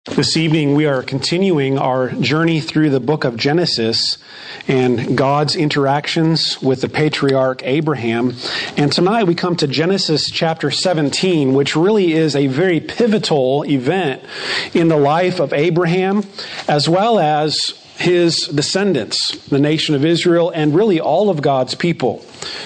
This evening we are continuing our journey through the book of Genesis and God's interactions with the patriarch Abraham. And tonight we come to Genesis chapter 17, which really is a very pivotal event in the life of Abraham, as well as his descendants, the nation of Israel, and really all of God's people.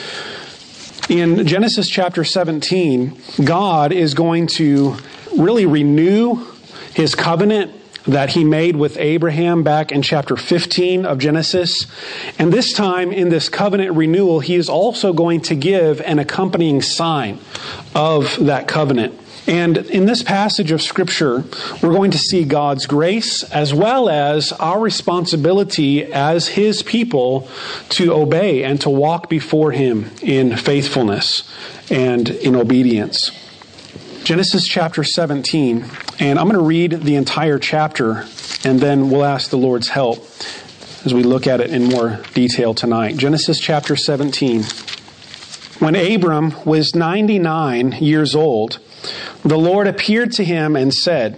In Genesis chapter 17, God is going to really renew His covenant that He made with Abraham back in chapter 15 of Genesis. And this time in this covenant renewal, He is also going to give an accompanying sign of that covenant. And in this passage of Scripture, we're going to see God's grace as well as our responsibility as His people to obey and to walk before Him in faithfulness and in obedience. Genesis chapter 17, and I'm going to read the entire chapter, and then we'll ask the Lord's help as we look at it in more detail tonight. Genesis chapter 17. When Abram was 99 years old, the Lord appeared to him and said,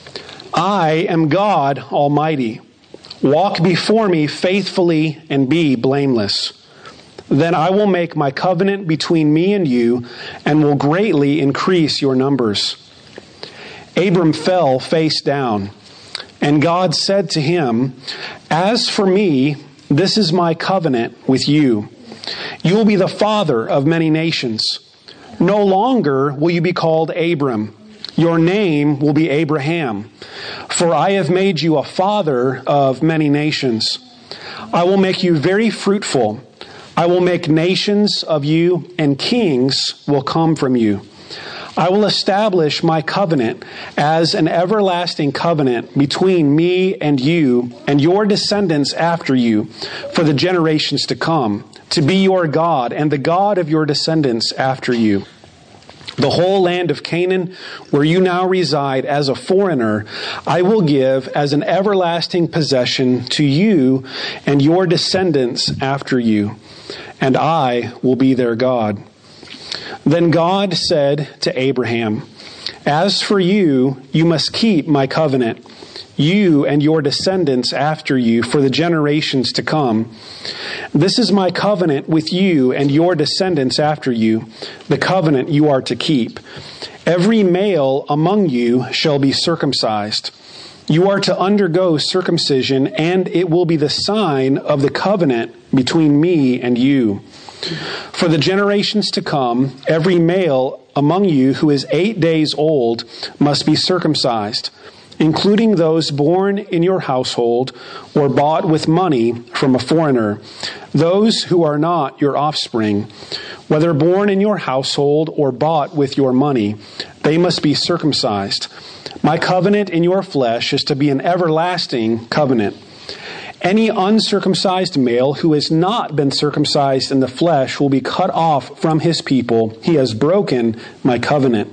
"I am God Almighty. Walk before me faithfully and be blameless. Then I will make my covenant between me and you, and will greatly increase your numbers." Abram fell face down, and God said to him, "As for me, this is my covenant with you. You will be the father of many nations. No longer will you be called Abram. Your name will be Abraham, for I have made you a father of many nations. I will make you very fruitful. I will make nations of you, and kings will come from you. I will establish my covenant as an everlasting covenant between me and you and your descendants after you for the generations to come, to be your God and the God of your descendants after you. The whole land of Canaan, where you now reside as a foreigner, I will give as an everlasting possession to you and your descendants after you, and I will be their God." Then God said to Abraham, "As for you, you must keep my covenant, you and your descendants after you for the generations to come. This is my covenant with you and your descendants after you, the covenant you are to keep. Every male among you shall be circumcised. You are to undergo circumcision, and it will be the sign of the covenant between me and you. For the generations to come, every male among you who is 8 days old must be circumcised, including those born in your household or bought with money from a foreigner, those who are not your offspring. Whether born in your household or bought with your money, they must be circumcised. My covenant in your flesh is to be an everlasting covenant. Any uncircumcised male who has not been circumcised in the flesh will be cut off from his people. He has broken my covenant."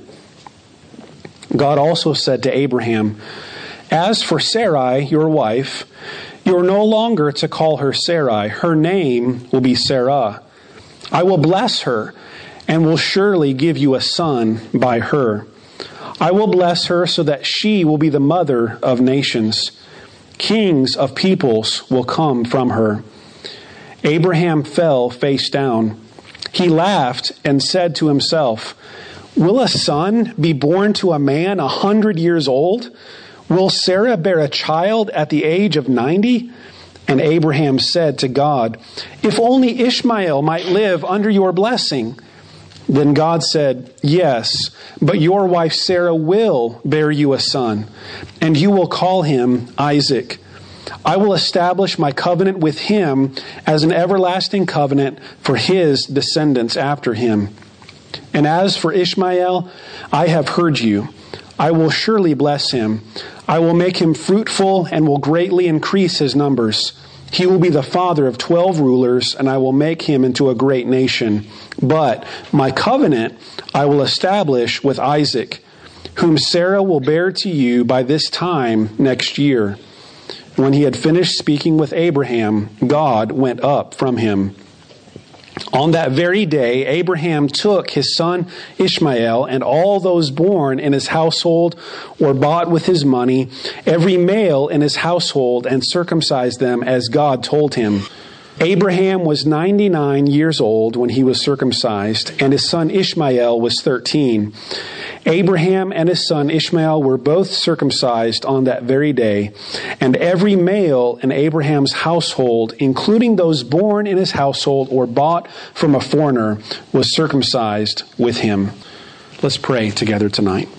God also said to Abraham, "As for Sarai, your wife, you are no longer to call her Sarai. Her name will be Sarah. I will bless her and will surely give you a son by her. I will bless her so that she will be the mother of nations. Kings of peoples will come from her." Abraham fell face down. He laughed and said to himself, "Will a son be born to a man 100 years old? Will Sarah bear a child at the age of 90? And Abraham said to God, "If only Ishmael might live under your blessing." Then God said, "Yes, but your wife Sarah will bear you a son, and you will call him Isaac. I will establish my covenant with him as an everlasting covenant for his descendants after him. And as for Ishmael, I have heard you. I will surely bless him. I will make him fruitful and will greatly increase his numbers. He will be the father of 12 rulers, and I will make him into a great nation. But my covenant I will establish with Isaac, whom Sarah will bear to you by this time next year." When he had finished speaking with Abraham, God went up from him. On that very day, Abraham took his son Ishmael and all those born in his household or bought with his money, every male in his household, and circumcised them as God told him. Abraham was 99 years old when he was circumcised, and his son Ishmael was 13. Abraham and his son Ishmael were both circumcised on that very day, and every male in Abraham's household, including those born in his household or bought from a foreigner, was circumcised with him. Let's pray together tonight.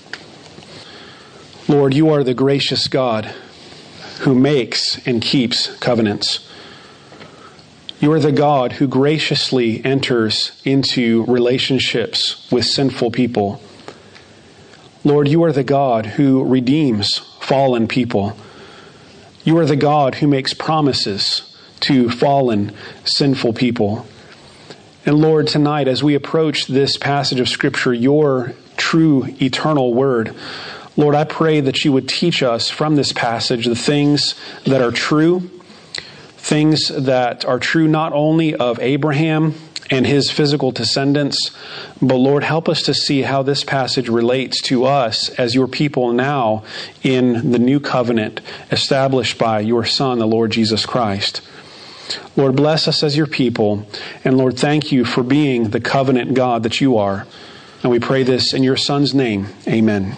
Lord, you are the gracious God who makes and keeps covenants. You are the God who graciously enters into relationships with sinful people. Lord, you are the God who redeems fallen people. You are the God who makes promises to fallen, sinful people. And Lord, tonight, as we approach this passage of Scripture, your true eternal word, Lord, I pray that you would teach us from this passage the things that are true, things that are true not only of Abraham and his physical descendants, but Lord, help us to see how this passage relates to us as your people now in the new covenant established by your Son, the Lord Jesus Christ. Lord, bless us as your people, and Lord, thank you for being the covenant God that you are. And we pray this in your Son's name. Amen.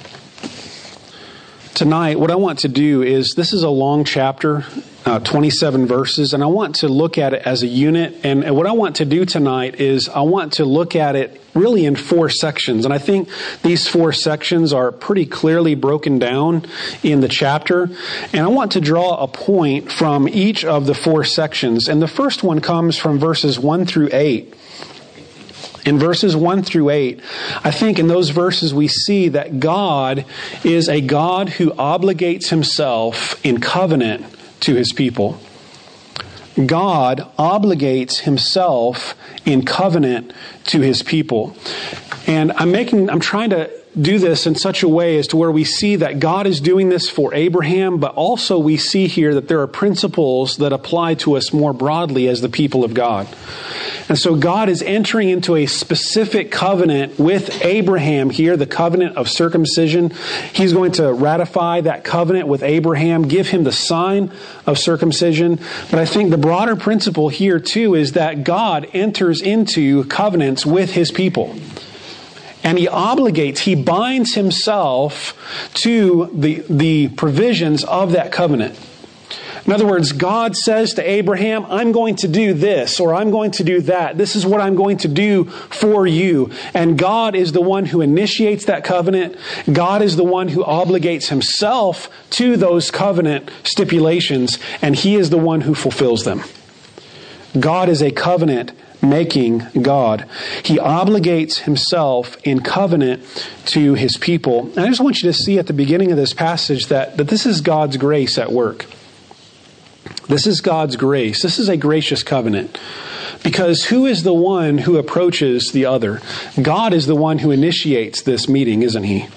Tonight, what I want to do is, this is a long chapter, 27 verses, and I want to look at it as a unit. And what I want to do tonight is I want to look at it really in 4 sections. And I think these 4 sections are pretty clearly broken down in the chapter. And I want to draw a point from each of the 4 sections. And the first one comes from verses 1 through 8. In verses 1 through 8, I think in those verses we see that God is a God who obligates himself in covenant to his people. God obligates himself in covenant to his people. And I'm trying to do this in such a way as to where we see that God is doing this for Abraham, but also we see here that there are principles that apply to us more broadly as the people of God. And so God is entering into a specific covenant with Abraham here, the covenant of circumcision. He's going to ratify that covenant with Abraham, give him the sign of circumcision. But I think the broader principle here too is that God enters into covenants with his people. And he binds himself to the provisions of that covenant. In other words, God says to Abraham, I'm going to do this, or I'm going to do that. This is what I'm going to do for you. And God is the one who initiates that covenant. God is the one who obligates himself to those covenant stipulations, and he is the one who fulfills them. God is a covenant-making God. He obligates himself in covenant to his people. And I just want you to see at the beginning of this passage that this is God's grace at work. This is God's grace. This is a gracious covenant. Because who is the one who approaches the other? God is the one who initiates this meeting, isn't he?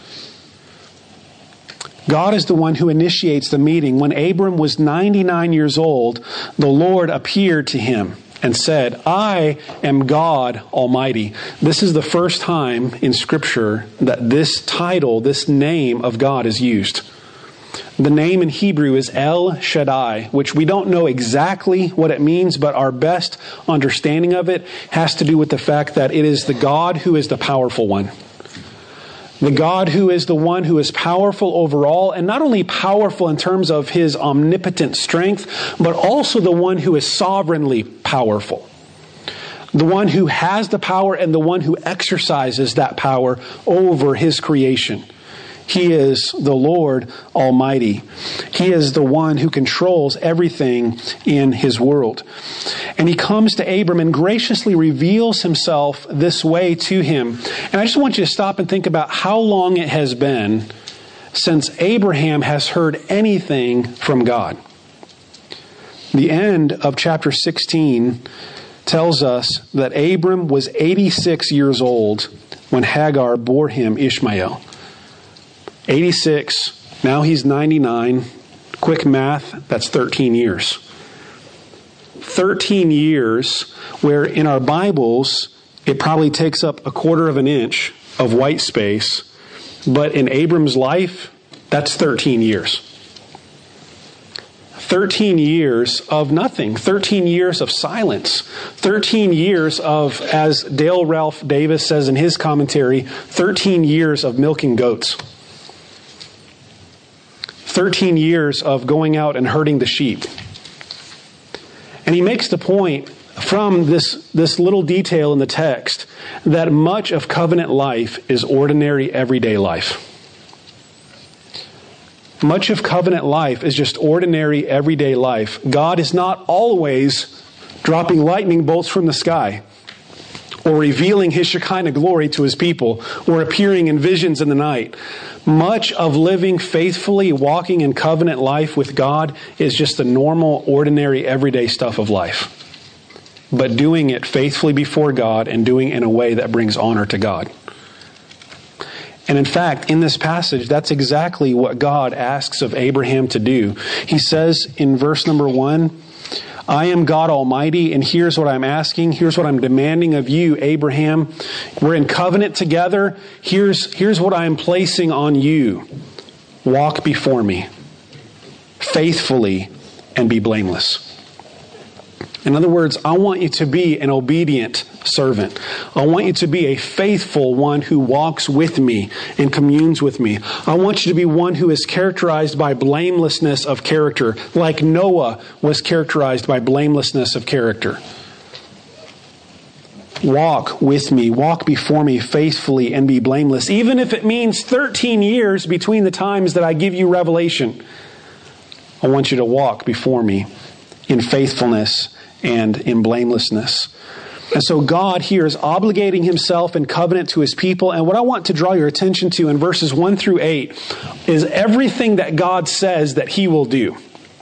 God is the one who initiates the meeting. When Abram was 99 years old, the Lord appeared to him and said, I am God Almighty. This is the first time in Scripture that this title, this name of God is used. The name in Hebrew is El Shaddai, which we don't know exactly what it means, but our best understanding of it has to do with the fact that it is the God who is the powerful one. The God who is the one who is powerful overall, and not only powerful in terms of his omnipotent strength, but also the one who is sovereignly powerful. The one who has the power and the one who exercises that power over his creation. He is the Lord Almighty. He is the one who controls everything in his world. And he comes to Abram and graciously reveals himself this way to him. And I just want you to stop and think about how long it has been since Abraham has heard anything from God. The end of chapter 16 tells us that Abram was 86 years old when Hagar bore him Ishmael. 86, now he's 99. Quick math, that's 13 years. 13 years, where in our Bibles, it probably takes up a quarter of an inch of white space, but in Abram's life, that's 13 years. 13 years of nothing. 13 years of silence. 13 years of, as Dale Ralph Davis says in his commentary, 13 years of milking goats. 13 years of going out and herding the sheep. And he makes the point from this little detail in the text that much of covenant life is ordinary, everyday life. Much of covenant life is just ordinary, everyday life. God is not always dropping lightning bolts from the sky, or revealing His Shekinah glory to His people, or appearing in visions in the night. Much of living faithfully, walking in covenant life with God is just the normal, ordinary, everyday stuff of life. But doing it faithfully before God and doing it in a way that brings honor to God. And in fact, in this passage, that's exactly what God asks of Abraham to do. He says in verse number 1, I am God Almighty, and here's what I'm asking. Here's what I'm demanding of you, Abraham. We're in covenant together. Here's what I am placing on you. Walk before me faithfully and be blameless. In other words, I want you to be an obedient servant. I want you to be a faithful one who walks with me and communes with me. I want you to be one who is characterized by blamelessness of character, like Noah was characterized by blamelessness of character. Walk with me, walk before me faithfully and be blameless, even if it means 13 years between the times that I give you revelation. I want you to walk before me in faithfulness and in blamelessness. And so God here is obligating Himself in covenant to His people. And what I want to draw your attention to in verses 1 through 8 is everything that God says that He will do.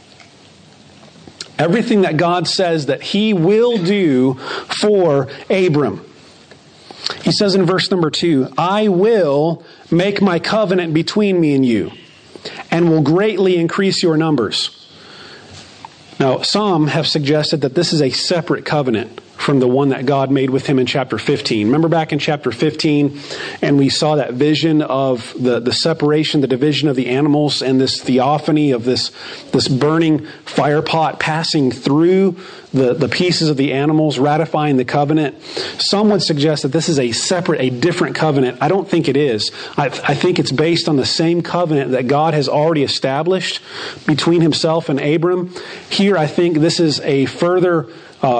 Everything that God says that He will do for Abram. He says in verse number 2, I will make my covenant between me and you, and will greatly increase your numbers. Now, some have suggested that this is a separate covenant from the one that God made with him in chapter 15. Remember back in chapter 15, and we saw that vision of the separation, the division of the animals, and this theophany of this burning fire pot passing through the pieces of the animals, ratifying the covenant. Some would suggest that this is a different covenant. I don't think it is. I think it's based on the same covenant that God has already established between Himself and Abram. Here, I think this is a further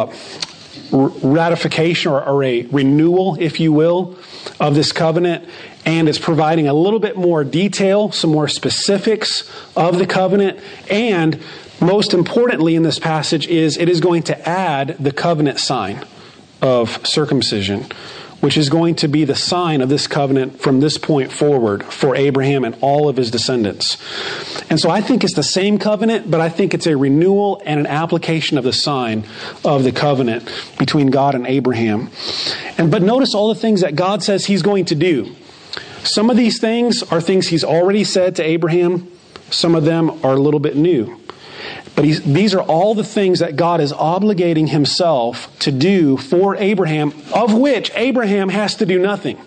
ratification or a renewal, if you will, of this covenant. And it's providing a little bit more detail, some more specifics of the covenant. And most importantly in this passage is it is going to add the covenant sign of circumcision, which is going to be the sign of this covenant from this point forward for Abraham and all of his descendants. And so I think it's the same covenant, but I think it's a renewal and an application of the sign of the covenant between God and Abraham. But notice all the things that God says He's going to do. Some of these things are things He's already said to Abraham. Some of them are a little bit new. But these are all the things that God is obligating Himself to do for Abraham, of which Abraham has to do nothing.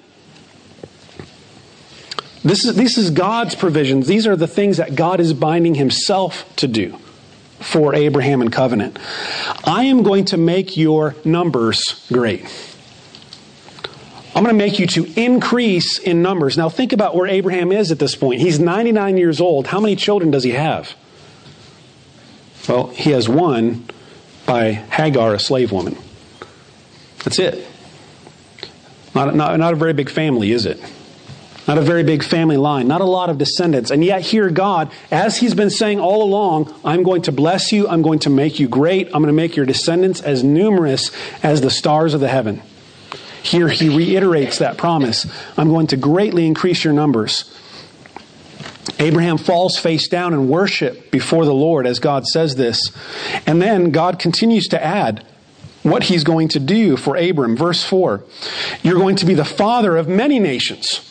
This is God's provisions. These are the things that God is binding Himself to do for Abraham in covenant. I am going to make your numbers great. I'm going to make you to increase in numbers. Now think about where Abraham is at this point. He's 99 years old. How many children does he have? Well, he has one by Hagar, a slave woman. That's it. Not a very big family, is it? Not a very big family line. Not a lot of descendants. And yet here God, as He's been saying all along, I'm going to bless you. I'm going to make you great. I'm going to make your descendants as numerous as the stars of the heaven. Here He reiterates that promise. I'm going to greatly increase your numbers. Abraham falls face down in worship before the Lord as God says this. And then God continues to add what He's going to do for Abram. Verse 4, you're going to be the father of many nations.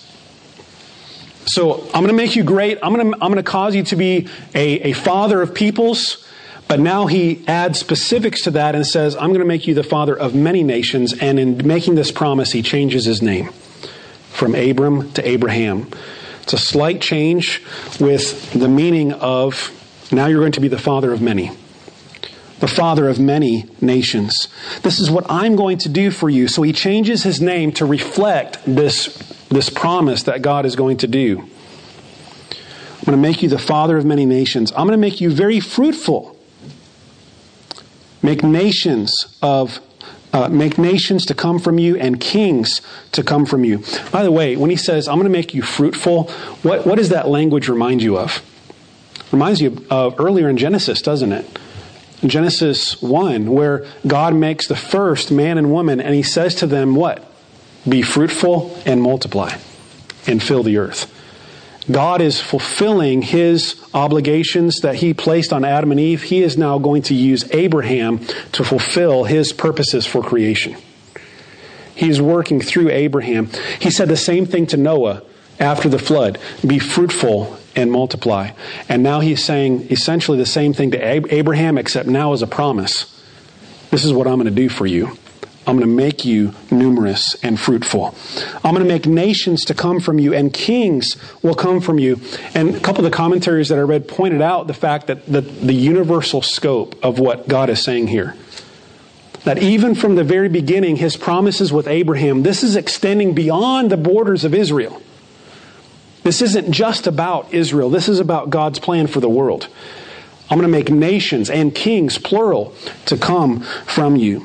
So I'm going to make you great. I'm going to cause you to be a father of peoples. But now he adds specifics to that and says, I'm going to make you the father of many nations. And in making this promise, he changes his name from Abram to Abraham. It's a slight change with the meaning of, now you're going to be the father of many. The father of many nations. This is what I'm going to do for you. So he changes his name to reflect this promise that God is going to do. I'm going to make you the father of many nations. I'm going to make you very fruitful. Make nations to come from you and kings to come from you. By the way, when he says, I'm going to make you fruitful, what does that language remind you of? Reminds you of earlier in Genesis, doesn't it? In Genesis 1, where God makes the first man and woman, and he says to them, what? Be fruitful and multiply and fill the earth. God is fulfilling his obligations that he placed on Adam and Eve. He is now going to use Abraham to fulfill his purposes for creation. He's working through Abraham. He said the same thing to Noah after the flood. Be fruitful and multiply. And now he's saying essentially the same thing to Abraham, except now as a promise. This is what I'm going to do for you. I'm going to make you numerous and fruitful. I'm going to make nations to come from you, and kings will come from you. And a couple of the commentaries that I read pointed out the fact that the universal scope of what God is saying here. That even from the very beginning, his promises with Abraham, this is extending beyond the borders of Israel. This isn't just about Israel. This is about God's plan for the world. I'm going to make nations and kings, plural, to come from you.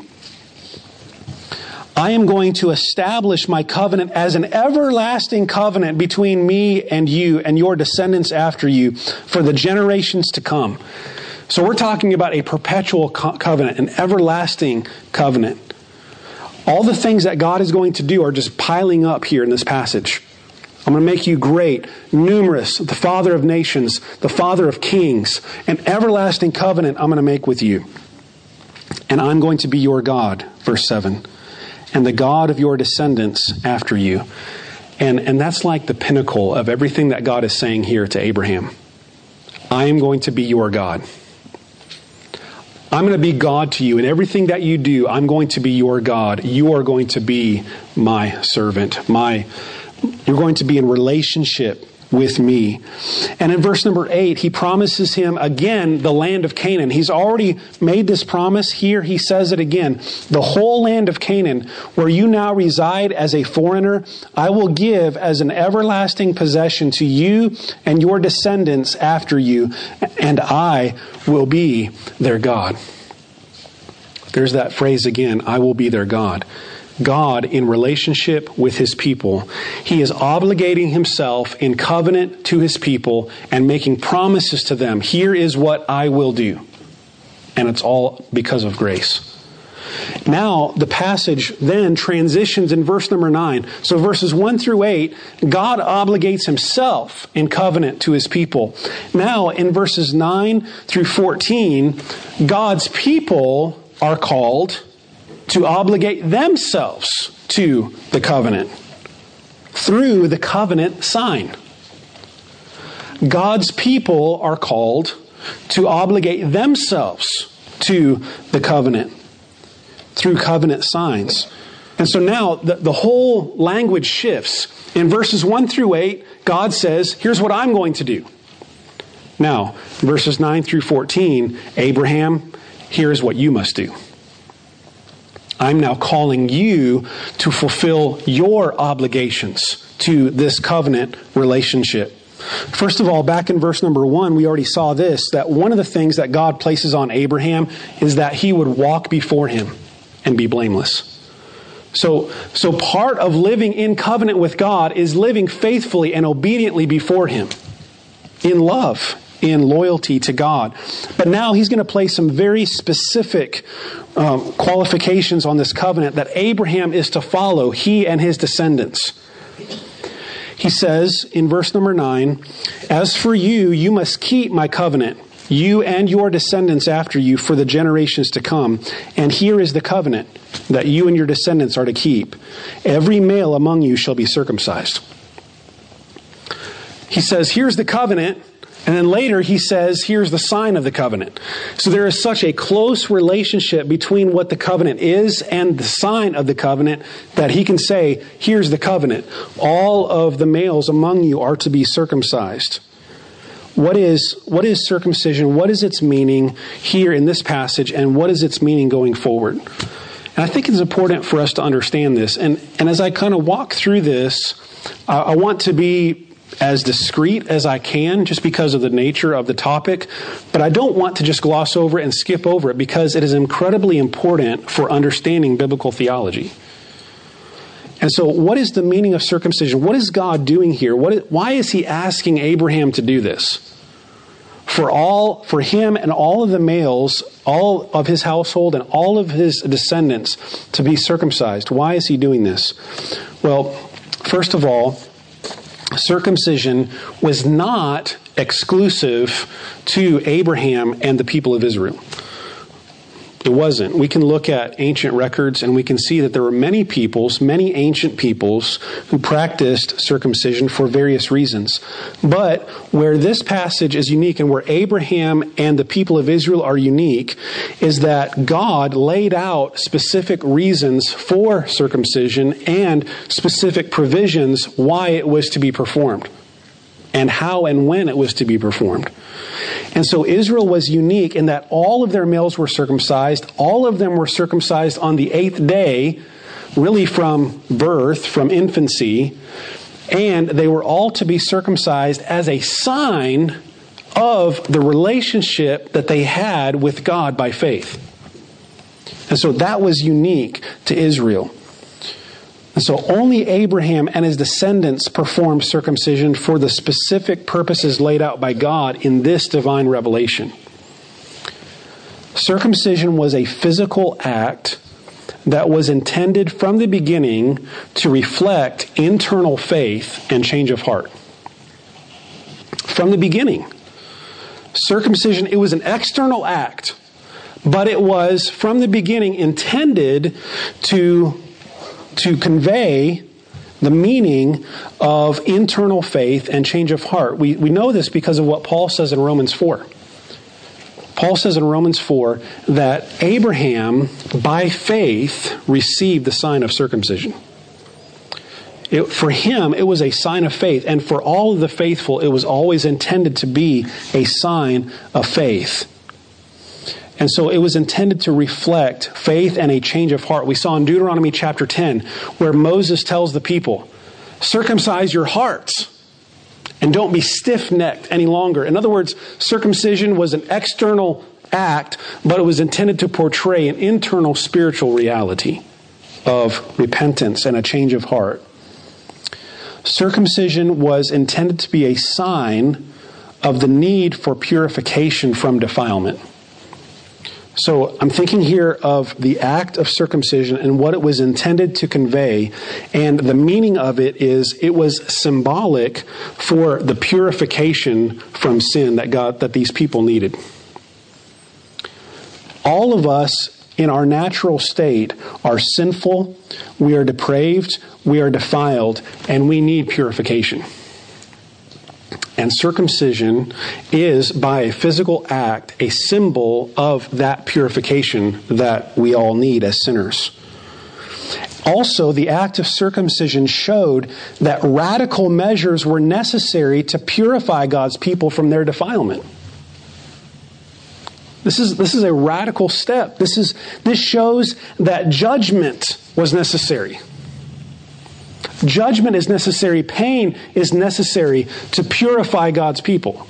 I am going to establish my covenant as an everlasting covenant between me and you and your descendants after you for the generations to come. So we're talking about a perpetual covenant, an everlasting covenant. All the things that God is going to do are just piling up here in this passage. I'm going to make you great, numerous, the father of nations, the father of kings, an everlasting covenant I'm going to make with you. And I'm going to be your God, verse 7. And the God of your descendants after you. And that's like the pinnacle of everything that God is saying here to Abraham. I am going to be your God. I'm going to be God to you. In everything that you do, I'm going to be your God. You are going to be my servant. You're going to be in relationship with me. And in verse number 8, he promises him again the land of Canaan. He's already made this promise. Here he says it again. The whole land of Canaan, where you now reside as a foreigner, I will give as an everlasting possession to you and your descendants after you, and I will be their God. There's that phrase again, I will be their God. God in relationship with his people. He is obligating himself in covenant to his people and making promises to them. Here is what I will do. And it's all because of grace. Now, the passage then transitions in verse number 9. So verses 1 through 8, God obligates himself in covenant to his people. Now, in verses 9 through 14, God's people are called to obligate themselves to the covenant through the covenant sign. God's people are called to obligate themselves to the covenant through covenant signs. And so now the whole language shifts. In verses 1 through 8, God says, here's what I'm going to do. Now, verses 9 through 14, Abraham, here's what you must do. I'm now calling you to fulfill your obligations to this covenant relationship. First of all, back in verse number 1, we already saw this, that one of the things that God places on Abraham is that he would walk before him and be blameless. So part of living in covenant with God is living faithfully and obediently before him in love, in loyalty to God. But now he's going to place some very specific qualifications on this covenant that Abraham is to follow, he and his descendants. He says in verse number 9, as for you, you must keep my covenant, you and your descendants after you for the generations to come. And here is the covenant that you and your descendants are to keep. Every male among you shall be circumcised. He says, here's the covenant. And then later he says, here's the sign of the covenant. So there is such a close relationship between what the covenant is and the sign of the covenant that he can say, here's the covenant. All of the males among you are to be circumcised. What is circumcision? What is its meaning here in this passage? And what is its meaning going forward? And I think it's important for us to understand this. And as I kind of walk through this, I want to be as discreet as I can just because of the nature of the topic, but I don't want to just gloss over it and skip over it because it is incredibly important for understanding biblical theology. And so what is the meaning of circumcision? What is God doing here? Why is he asking Abraham to do this? For him and all of the males, all of his household and all of his descendants to be circumcised. Why is he doing this? Well, first of all, circumcision was not exclusive to Abraham and the people of Israel. It wasn't. We can look at ancient records and we can see that there were many peoples, many ancient peoples who practiced circumcision for various reasons. But where this passage is unique and where Abraham and the people of Israel are unique is that God laid out specific reasons for circumcision and specific provisions why it was to be performed and how and when it was to be performed. And so Israel was unique in that all of their males were circumcised. All of them were circumcised on the 8th day, really from birth, from infancy. And they were all to be circumcised as a sign of the relationship that they had with God by faith. And so that was unique to Israel. And so only Abraham and his descendants performed circumcision for the specific purposes laid out by God in this divine revelation. Circumcision was a physical act that was intended from the beginning to reflect internal faith and change of heart. From the beginning. Circumcision, it was an external act, but it was from the beginning intended to convey the meaning of internal faith and change of heart. We know this because of what Paul says in Romans 4. Paul says in Romans 4 that Abraham, by faith, received the sign of circumcision. For him, it was a sign of faith. And for all of the faithful, it was always intended to be a sign of faith. And so it was intended to reflect faith and a change of heart. We saw in Deuteronomy chapter 10 where Moses tells the people, circumcise your hearts and don't be stiff-necked any longer. In other words, circumcision was an external act, but it was intended to portray an internal spiritual reality of repentance and a change of heart. Circumcision was intended to be a sign of the need for purification from defilement. So I'm thinking here of the act of circumcision and what it was intended to convey. And the meaning of it is it was symbolic for the purification from sin that these people needed. All of us in our natural state are sinful, we are depraved, we are defiled, and we need purification. And circumcision is, by a physical act, a symbol of that purification that we all need as sinners. Also, the act of circumcision showed that radical measures were necessary to purify God's people from their defilement. This is a radical step. This shows that judgment was necessary. Judgment is necessary. Pain is necessary to purify God's people.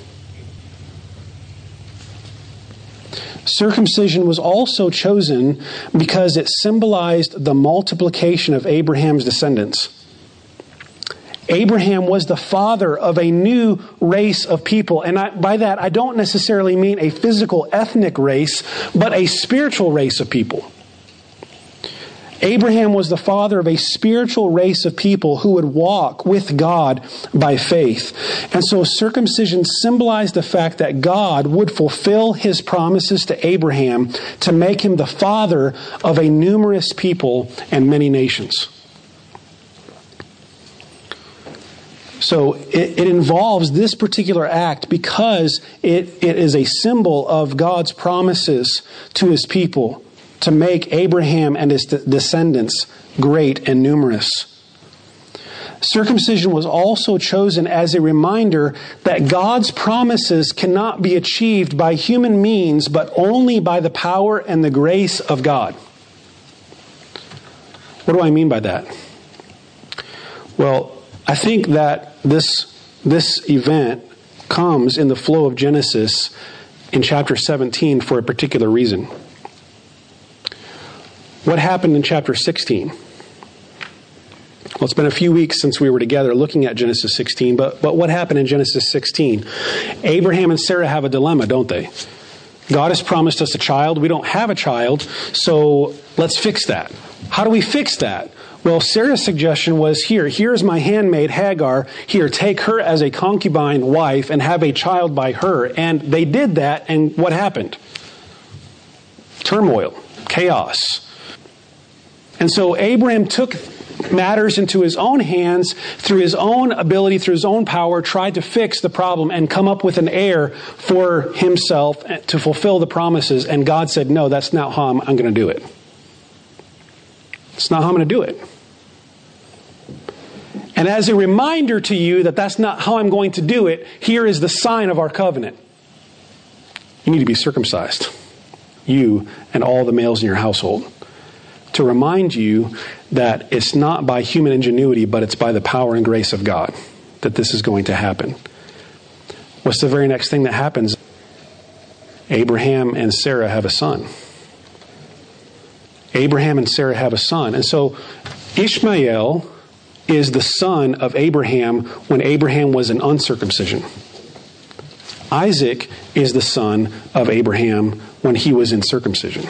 Circumcision was also chosen because it symbolized the multiplication of Abraham's descendants. Abraham was the father of a new race of people. And by that, I don't necessarily mean a physical ethnic race, but a spiritual race of people. Abraham was the father of a spiritual race of people who would walk with God by faith. And so circumcision symbolized the fact that God would fulfill his promises to Abraham to make him the father of a numerous people and many nations. So it involves this particular act because it is a symbol of God's promises to his people to make Abraham and his descendants great and numerous. Circumcision was also chosen as a reminder that God's promises cannot be achieved by human means, but only by the power and the grace of God. What do I mean by that? Well, I think that this event comes in the flow of Genesis in chapter 17 for a particular reason. What happened in chapter 16? Well, it's been a few weeks since we were together looking at Genesis 16, but what happened in Genesis 16? Abraham and Sarah have a dilemma, don't they? God has promised us a child. We don't have a child, so let's fix that. How do we fix that? Well, Sarah's suggestion was, here's my handmaid Hagar. Here, take her as a concubine wife and have a child by her. And they did that, and what happened? Turmoil, chaos. And so Abraham took matters into his own hands, through his own ability, through his own power, tried to fix the problem and come up with an heir for himself to fulfill the promises. And God said, no, that's not how I'm going to do it. It's not how I'm going to do it. And as a reminder to you that that's not how I'm going to do it, here is the sign of our covenant. You need to be circumcised. You and all the males in your household. To remind you that it's not by human ingenuity, but it's by the power and grace of God that this is going to happen. What's the very next thing that happens? Abraham and Sarah have a son. Abraham and Sarah have a son. And so Ishmael is the son of Abraham when Abraham was an uncircumcision. Isaac is the son of Abraham when he was in circumcision.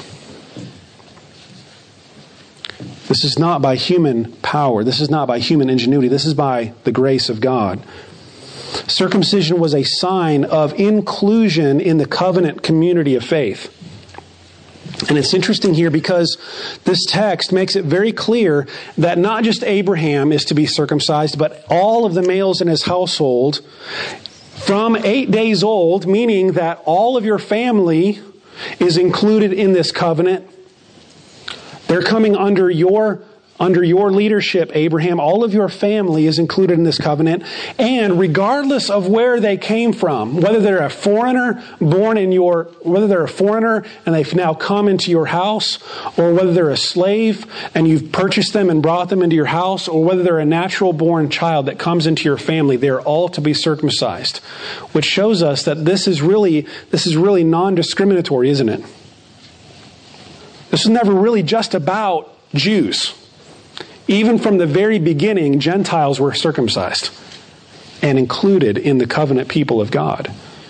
This is not by human power. This is not by human ingenuity. This is by the grace of God. Circumcision was a sign of inclusion in the covenant community of faith. And it's interesting here because this text makes it very clear that not just Abraham is to be circumcised, but all of the males in his household from 8 days old, meaning that all of your family is included in this covenant. They're coming under your leadership, Abraham. All of your family is included in this covenant. And regardless of where they came from, whether they're a foreigner whether they're a foreigner and they've now come into your house, or whether they're a slave and you've purchased them and brought them into your house, or whether they're a natural born child that comes into your family, they're all to be circumcised. Which shows us that this is really non-discriminatory, isn't it? This is never really just about Jews. Even from the very beginning, Gentiles were circumcised and included in the covenant people of God.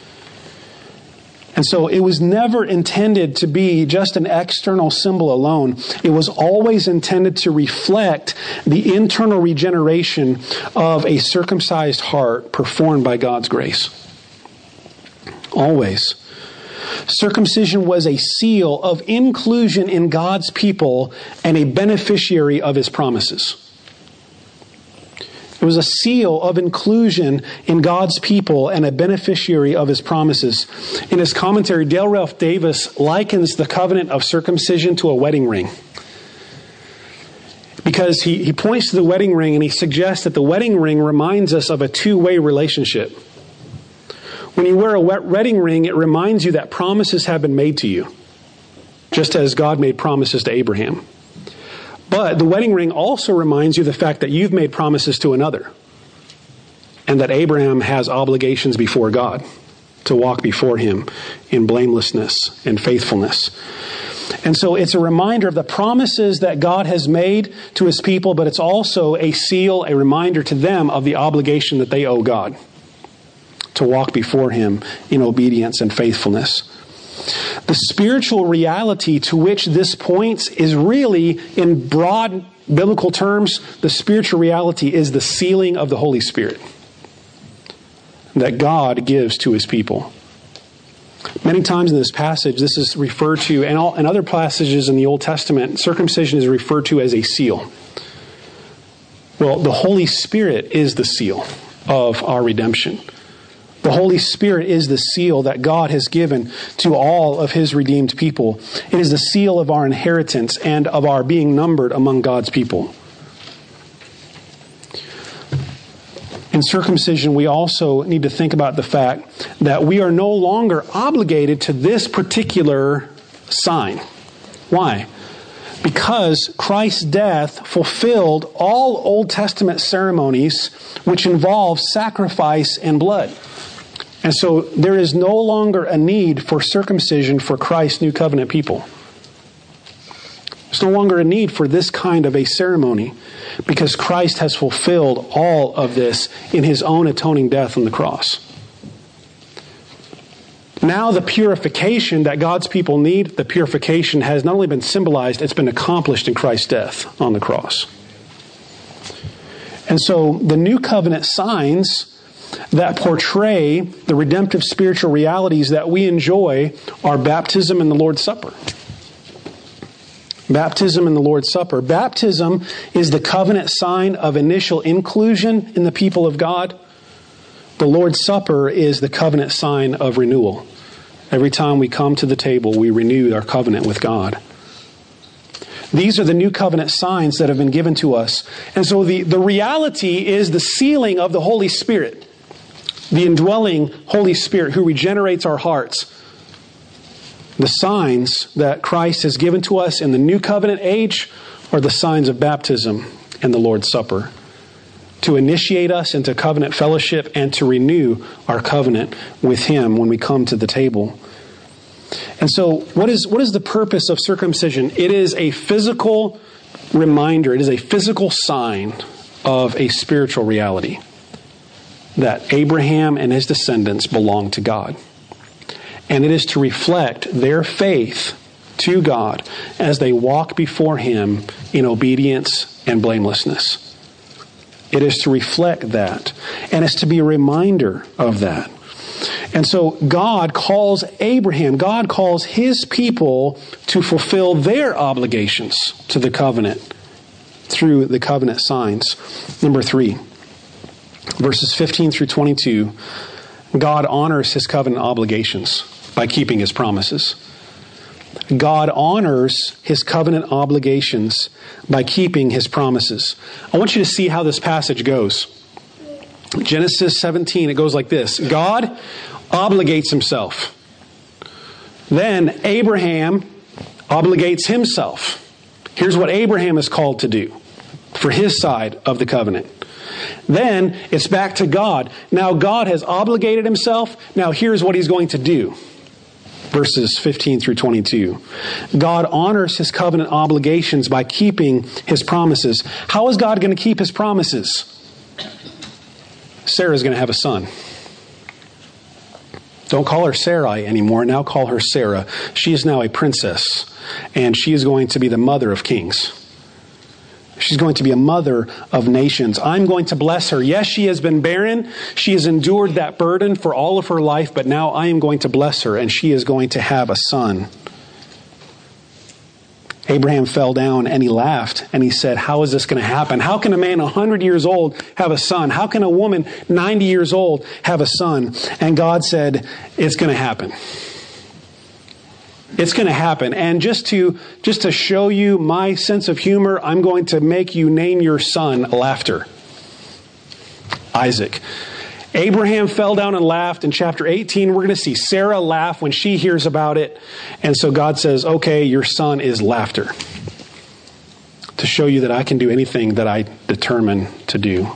And so it was never intended to be just an external symbol alone. It was always intended to reflect the internal regeneration of a circumcised heart performed by God's grace. Always. Circumcision was a seal of inclusion in God's people and a beneficiary of His promises. It was a seal of inclusion in God's people and a beneficiary of His promises. In his commentary, Dale Ralph Davis likens the covenant of circumcision to a wedding ring. Because he points to the wedding ring and he suggests that the wedding ring reminds us of a two-way relationship. When you wear a wedding ring, it reminds you that promises have been made to you, just as God made promises to Abraham. But the wedding ring also reminds you the fact that you've made promises to another, and that Abraham has obligations before God to walk before Him in blamelessness and faithfulness. And so it's a reminder of the promises that God has made to His people, but it's also a seal, a reminder to them of the obligation that they owe God to walk before Him in obedience and faithfulness. The spiritual reality to which this points is really, in broad biblical terms, the spiritual reality is the sealing of the Holy Spirit that God gives to His people. Many times in this passage, this is referred to, and other passages in the Old Testament, circumcision is referred to as a seal. Well, the Holy Spirit is the seal of our redemption. The Holy Spirit is the seal that God has given to all of His redeemed people. It is the seal of our inheritance and of our being numbered among God's people. In circumcision, we also need to think about the fact that we are no longer obligated to this particular sign. Why? Because Christ's death fulfilled all Old Testament ceremonies which involve sacrifice and blood. And so there is no longer a need for circumcision for Christ's new covenant people. There's no longer a need for this kind of a ceremony because Christ has fulfilled all of this in His own atoning death on the cross. Now the purification that God's people need, the purification has not only been symbolized, it's been accomplished in Christ's death on the cross. And so the new covenant signs that portray the redemptive spiritual realities that we enjoy are baptism and the Lord's Supper. Baptism and the Lord's Supper. Baptism is the covenant sign of initial inclusion in the people of God. The Lord's Supper is the covenant sign of renewal. Every time we come to the table, we renew our covenant with God. These are the new covenant signs that have been given to us. And so the reality is the sealing of the Holy Spirit. The indwelling Holy Spirit who regenerates our hearts. The signs that Christ has given to us in the new covenant age are the signs of baptism and the Lord's Supper. To initiate us into covenant fellowship and to renew our covenant with Him when we come to the table. And so what is the purpose of circumcision? It is a physical reminder. It is a physical sign of a spiritual reality. That Abraham and his descendants belong to God. And it is to reflect their faith to God as they walk before Him in obedience and blamelessness. It is to reflect that. And it's to be a reminder of that. And so God calls Abraham, God calls His people to fulfill their obligations to the covenant through the covenant signs. Number 3. Verses 15 through 22, God honors His covenant obligations by keeping His promises. God honors His covenant obligations by keeping His promises. I want you to see how this passage goes. Genesis 17, it goes like this. God obligates Himself. Then Abraham obligates himself. Here's what Abraham is called to do for his side of the covenant. Then it's back to God. Now God has obligated Himself. Now here's what He's going to do. Verses 15 through 22. God honors His covenant obligations by keeping His promises. How is God going to keep His promises? Sarah's going to have a son. Don't call her Sarai anymore. Now call her Sarah. She is now a princess. And she is going to be the mother of kings. She's going to be a mother of nations. I'm going to bless her. Yes, she has been barren. She has endured that burden for all of her life, but now I am going to bless her, and she is going to have a son. Abraham fell down and he laughed and he said, how is this going to happen? How can a man 100 years old have a son? How can a woman 90 years old have a son? And God said, it's going to happen. It's going to happen. And just to show you my sense of humor, I'm going to make you name your son Laughter. Isaac. Abraham fell down and laughed. In chapter 18, we're going to see Sarah laugh when she hears about it. And so God says, okay, your son is Laughter. To show you that I can do anything that I determine to do.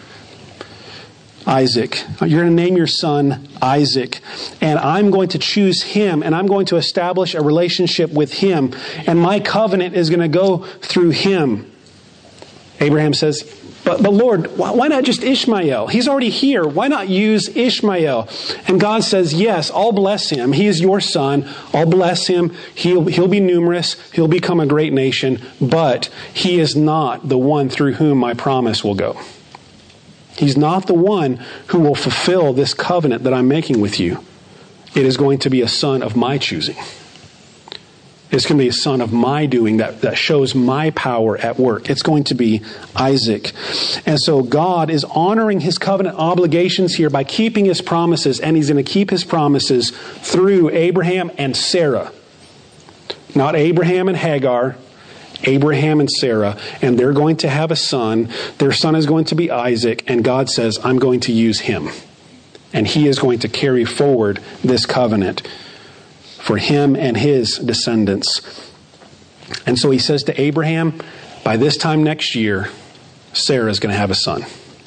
Isaac. You're going to name your son Isaac. And I'm going to choose him. And I'm going to establish a relationship with him. And my covenant is going to go through him. Abraham says, but Lord, why not just Ishmael? He's already here. Why not use Ishmael? And God says, yes, I'll bless him. He is your son. I'll bless him. He'll be numerous. He'll become a great nation. But he is not the one through whom my promise will go. He's not the one who will fulfill this covenant that I'm making with you. It is going to be a son of my choosing. It It's going to be a son of my doing that shows my power at work. It's going to be Isaac. And so God is honoring his covenant obligations here by keeping his promises, and he's going to keep his promises through Abraham and Sarah. Not Abraham and Hagar, Abraham and Sarah, and they're going to have a son. Their son is going to be Isaac, and God says, I'm going to use him. And he is going to carry forward this covenant for him and his descendants. And so he says to Abraham, by this time next year, Sarah is going to have a son.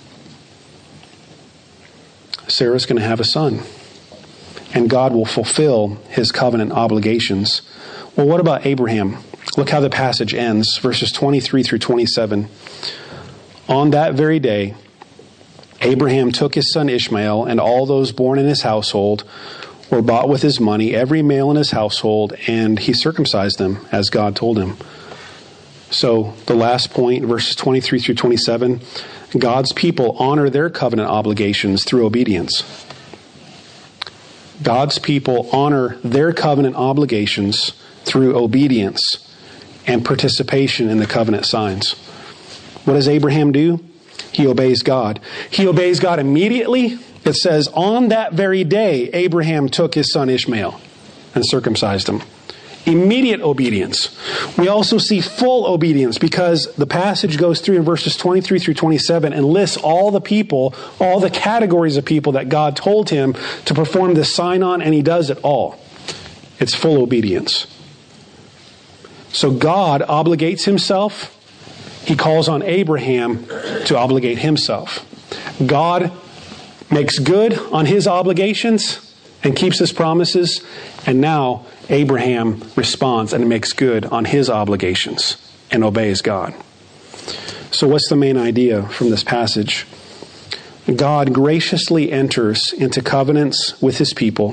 Sarah is going to have a son. And God will fulfill his covenant obligations. Well, what about Abraham? Look how the passage ends, verses 23 through 27. On that very day, Abraham took his son Ishmael, and all those born in his household were bought with his money, every male in his household, and he circumcised them as God told him. So the last point, verses 23 through 27, God's people honor their covenant obligations through obedience. God's people honor their covenant obligations through obedience and participation in the covenant signs. What does Abraham do? He obeys God. He obeys God immediately. It says, on that very day, Abraham took his son Ishmael and circumcised him. Immediate obedience. We also see full obedience because the passage goes through in verses 23 through 27 and lists all the people, all the categories of people that God told him to perform this sign on, and he does it all. It's full obedience. So God obligates himself. He calls on Abraham to obligate himself. God makes good on his obligations and keeps his promises. And now Abraham responds and makes good on his obligations and obeys God. So what's the main idea from this passage? God graciously enters into covenants with his people.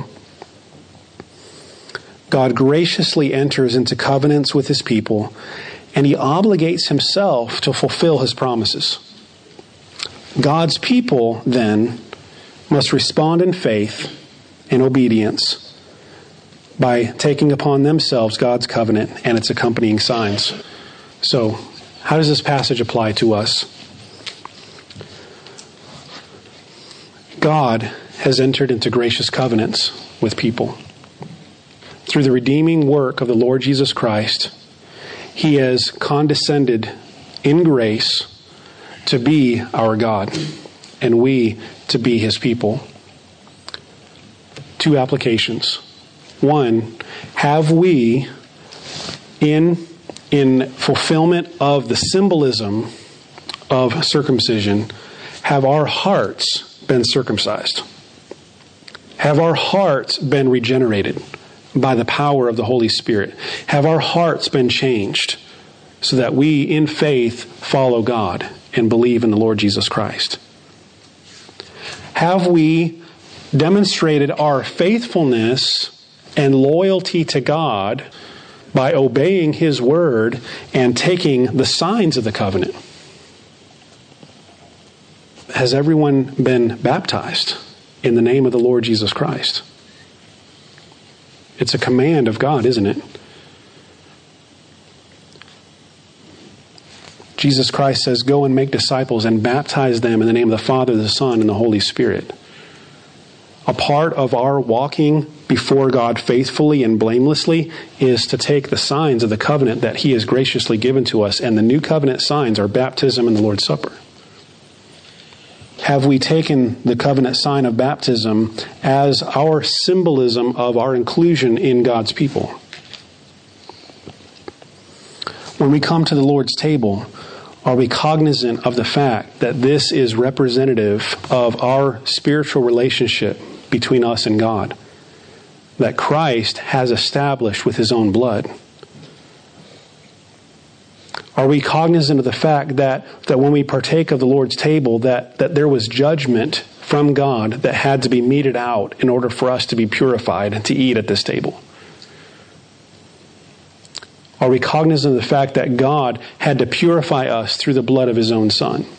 God graciously enters into covenants with his people, and he obligates himself to fulfill his promises. God's people, then, must respond in faith and obedience by taking upon themselves God's covenant and its accompanying signs. So, how does this passage apply to us? God has entered into gracious covenants with people. Through the redeeming work of the Lord Jesus Christ, he has condescended in grace to be our God, and we to be his people. Two applications. One, have we, in fulfillment of the symbolism of circumcision, have our hearts been circumcised? Have our hearts been regenerated by the power of the Holy Spirit? Have our hearts been changed so that we, in faith, follow God and believe in the Lord Jesus Christ? Have we demonstrated our faithfulness and loyalty to God by obeying his word and taking the signs of the covenant? Has everyone been baptized in the name of the Lord Jesus Christ? It's a command of God, isn't it? Jesus Christ says, go and make disciples and baptize them in the name of the Father, the Son, and the Holy Spirit. A part of our walking before God faithfully and blamelessly is to take the signs of the covenant that he has graciously given to us, and the new covenant signs are baptism and the Lord's Supper. Have we taken the covenant sign of baptism as our symbolism of our inclusion in God's people? When we come to the Lord's table, are we cognizant of the fact that this is representative of our spiritual relationship between us and God, that Christ has established with his own blood? Are we cognizant of the fact that when we partake of the Lord's table, that there was judgment from God that had to be meted out in order for us to be purified and to eat at this table? Are we cognizant of the fact that God had to purify us through the blood of his own Son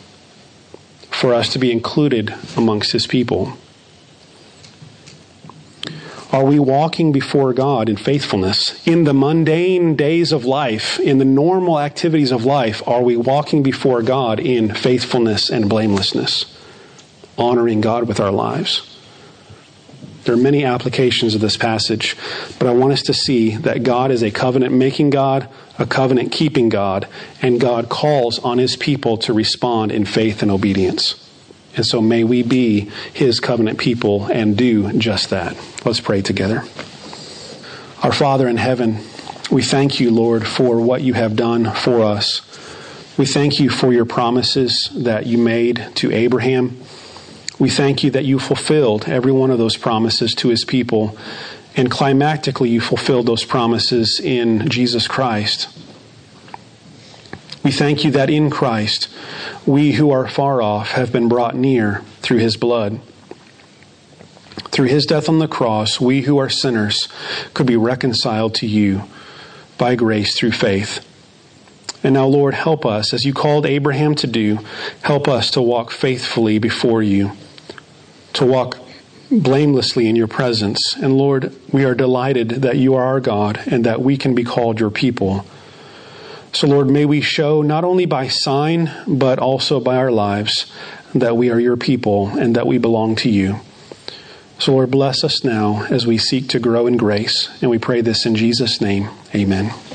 for us to be included amongst his people? Are we walking before God in faithfulness? In the mundane days of life, in the normal activities of life, are we walking before God in faithfulness and blamelessness, honoring God with our lives? There are many applications of this passage, but I want us to see that God is a covenant-making God, a covenant-keeping God, and God calls on His people to respond in faith and obedience. And so may we be His covenant people and do just that. Let's pray together. Our Father in heaven, we thank you, Lord, for what you have done for us. We thank you for your promises that you made to Abraham. We thank you that you fulfilled every one of those promises to his people. And climactically, you fulfilled those promises in Jesus Christ. We thank you that in Christ, we who are far off have been brought near through his blood. Through his death on the cross, we who are sinners could be reconciled to you by grace through faith. And now, Lord, help us, as you called Abraham to do, help us to walk faithfully before you, to walk blamelessly in your presence. And Lord, we are delighted that you are our God and that we can be called your people. So Lord, may we show not only by sign, but also by our lives that we are your people and that we belong to you. So Lord, bless us now as we seek to grow in grace. And we pray this in Jesus' name. Amen.